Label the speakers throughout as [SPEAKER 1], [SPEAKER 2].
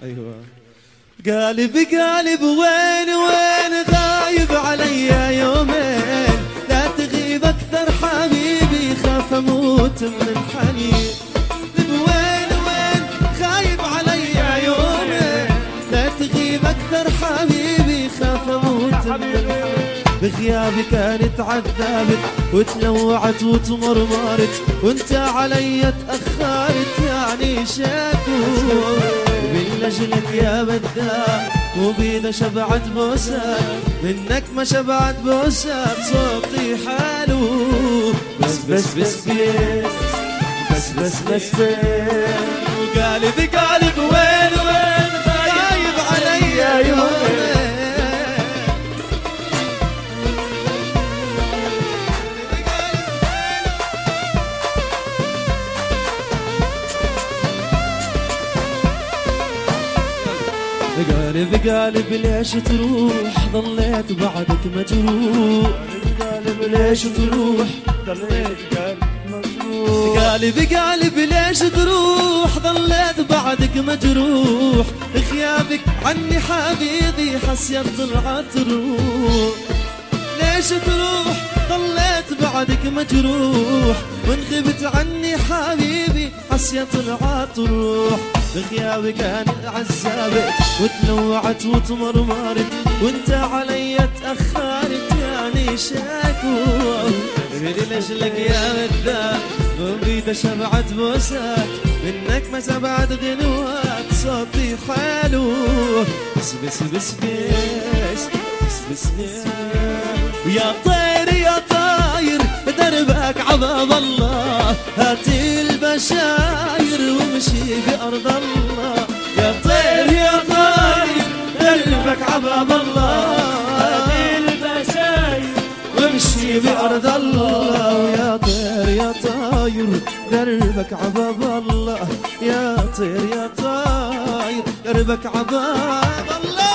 [SPEAKER 1] ايوه. قالب قالب وين غايب علي يومين، لا تغيب اكثر حبيبي خاف اموت من الحنين. وين غايب علي يومين، لا تغيب اكثر حبيبي خاف اموت من الحنين. بغيابي كانت عذابت وتلوعت وتمرمرت، وانت علي تأخرت يعني شاكو. من اجلك يا بدار وبيذا شبعت بوسات، منك ما شبعت بوسات صوتي حلو. بس بس بس بس بس بس وقالب قالب وين غايب علي يومين. قالب قالب ليش تروح ضليت بعدك مجروح. قالب ليش تروح ضليت بعدك مجروح. قالب قالب ليش تروح ضليت بعدك مجروح. غيابك عني حبيبي حسيت طلعت روح. ليش تروح ضليت بعدك مجروح، وان غبت عني حبيبي حسيت طلعت روح. بغيابك انا عذبت وتلوعت وتمرمرت، وانت علي تأخرت يعني شاكو. من اجلك يا مدام وبيذا شبعت بوسات، منك ما سبعت غنوات صوتي حلو. بس بس بس بس بس بس بس ويا طير يا طاير دربك عباب الله، هاتي البشاير وامشي بأرض الله. يا طير يا طاير دربك عباب الله، هاتي البشاير وامشي بأرض الله. يا طير يا طاير دربك عباب الله، يا طير يا طاير دربك عباب الله.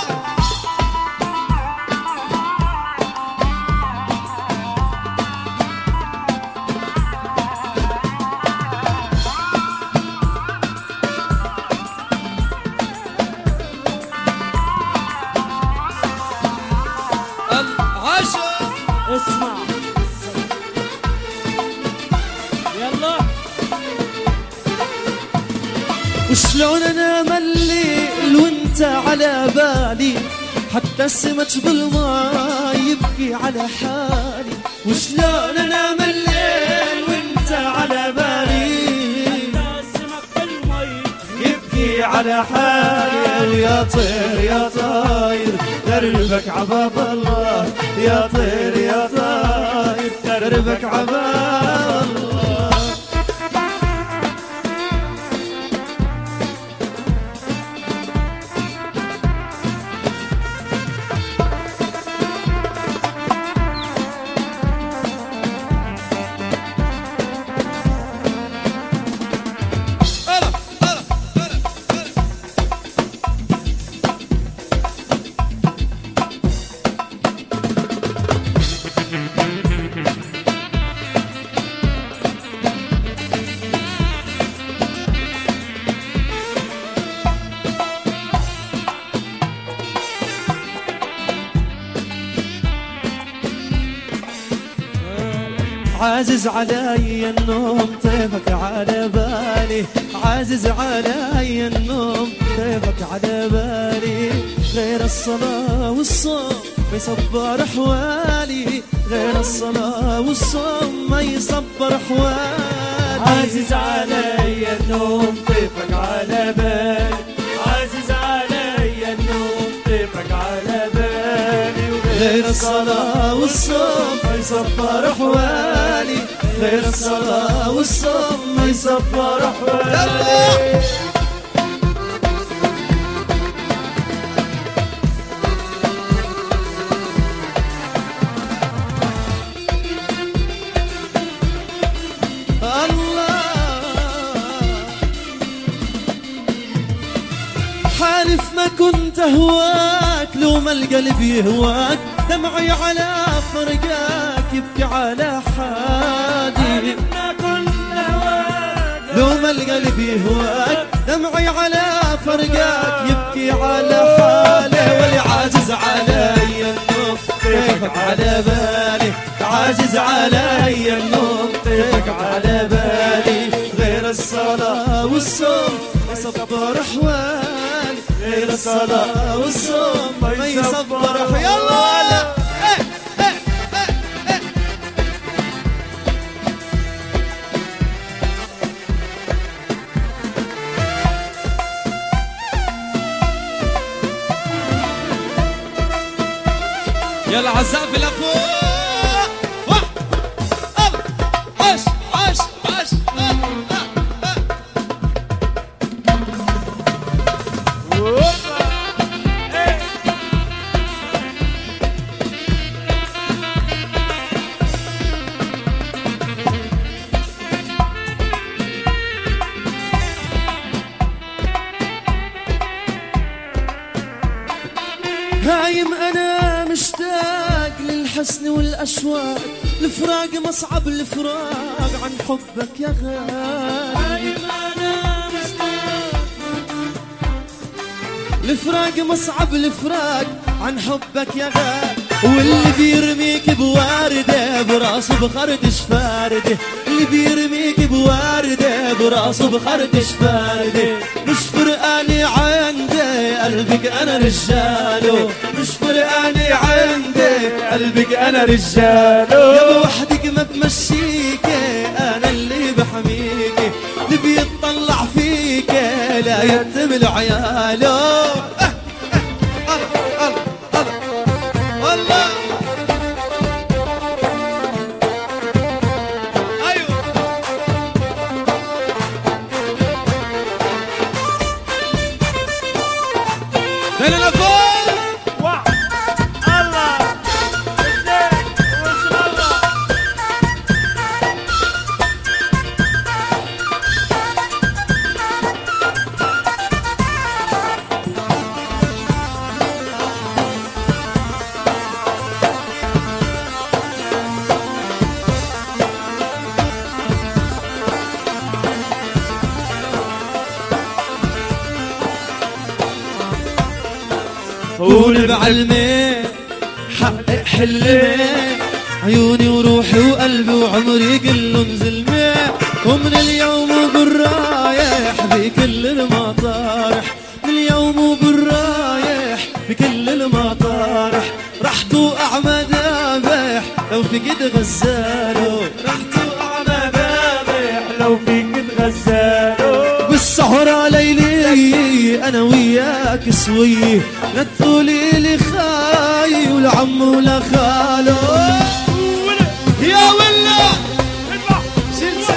[SPEAKER 2] اسمع يلا.
[SPEAKER 1] وشلون انا مليل وانت على بالي، حتى السمك بالماء يبكي على حالي. وشلون انا مليل وانت على بالي،
[SPEAKER 2] حتى السمك بالمي
[SPEAKER 1] يبكي على حالي. يا طير يا طاير دربك عباب الله، يا طير يا طاير دربك عباب الله. عازز علي النوم طيفك على بالي، عازز علي النوم طيفك على بالي. غير الصلاة والصوم ما يصبر أحوالي، غير الصلاة والصوم ما يصبر أحوالي.
[SPEAKER 2] عازز علي النوم طيفك على بالي، عازز علي النوم طيفك على بالي.
[SPEAKER 1] غير الصلاة والصوم ما يصبر أحوالي، غير الصلاة والصوم ما يصبر أحوالي. حالف ما كنت أهواك لو ما القلب يهواك، دمعي على فرقاك يبكي على حالي.
[SPEAKER 2] حالف ما كنت أهواك
[SPEAKER 1] لو ما القلب يهواك دمعي على فرقاك يبكي على حاله واللي عاجز علي النوم كيفك على بالي عاجز علي النوم كيفك على بالي غير الصلاة والصوم يصبر أحوالي غير الصلاة والصوم ما يصبر أحوالي يلا يلا عزام في لفوق عش عش عش هايم انا مشتاق للحسن والاشواق الفراق مصعب الفراق عن حبك يا غالي
[SPEAKER 2] هايم انا مشتاق
[SPEAKER 1] الفراق مصعب الفراق عن حبك يا غالي واللي بيرميك بوارده براسه بخردش فارده اللي بيرميك بوارده براسه بخردش فارده مش فرقاني عندي قلبك انا رجاله مش فرقاني عندي قلبك انا رجاله يا وحدك ما بمشيك انا اللي بحميك اللي بيطلع فيك لا يتم عياله والله ايوه دلنا فوق
[SPEAKER 2] واحد الله اثنين وش الله
[SPEAKER 1] قول بعلمي حقق حلمي عيوني وروحي وقلبي وعمري كلهم زلمي ومن اليوم وبالرايح بكل المطارح من اليوم وبالرايح بكل المطارح رح توقع مذابح لو فقد غزاله
[SPEAKER 2] رح توقع مذابح لو فيك تغزاله
[SPEAKER 1] بالسهرة ليلي أنا وياك سوي لا تقولي لي خاي ولا عم ولا خاله يا ولا
[SPEAKER 2] اذبح
[SPEAKER 1] شلت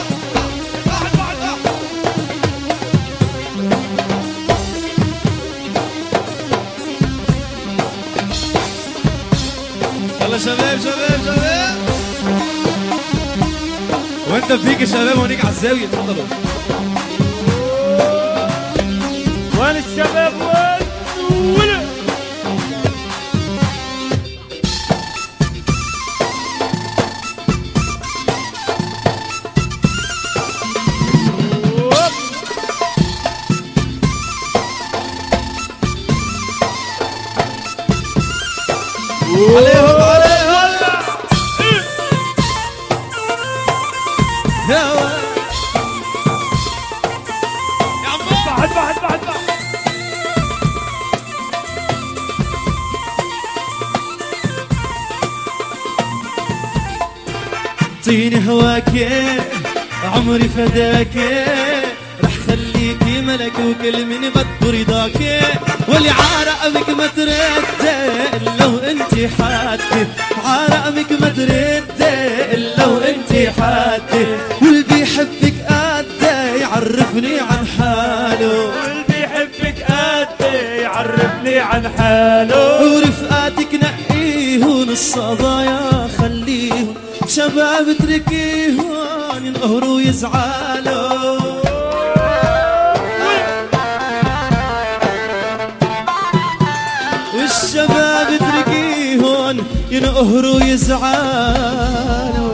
[SPEAKER 1] يلا شباب شباب شباب وانت فيك يا شباب هونيك على الزاوية تفضلوا
[SPEAKER 2] وين الشباب وين
[SPEAKER 1] عليهم عليهم يا
[SPEAKER 2] اذبح اذبح اذبح اذبح
[SPEAKER 1] اعطيني هواك عمري فداك رح خليكي ملك وكل من بده رضاك واللي عارقمك ما ترد الا وانتي حادة عارقمك ما ترد الا وانتي حادة واللي بيحبك قد يعرفني عن حاله
[SPEAKER 2] واللي بيحبك قد يعرفني عن حاله
[SPEAKER 1] ورفقاتك نقيهن الصبايا خليهن شباب اتركيهن ينقهروا يزعلوا والشباب اتركيهن ينقهروا يزعلوا